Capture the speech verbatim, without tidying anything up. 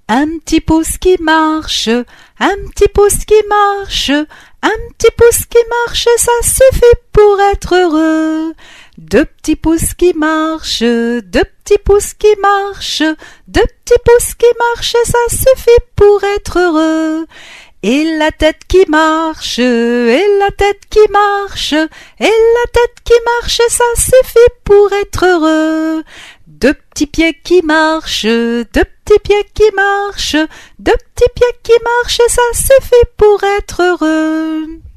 Un petit pouce qui marche, un petit pouce qui marche, un petit pouce qui marche, ça suffit pour être heureux. Deux petits pouces qui marchent, deux petits pouces qui marchent, deux petits pouces qui marchent, ça suffit pour être heureux. Et la tête qui marche, et la tête qui marche, et la tête qui marche, ça suffit pour être heureux. Deux petits pieds qui marchent, deux petits pieds qui marchent, deux petits pieds qui marchent, ça suffit pour être heureux.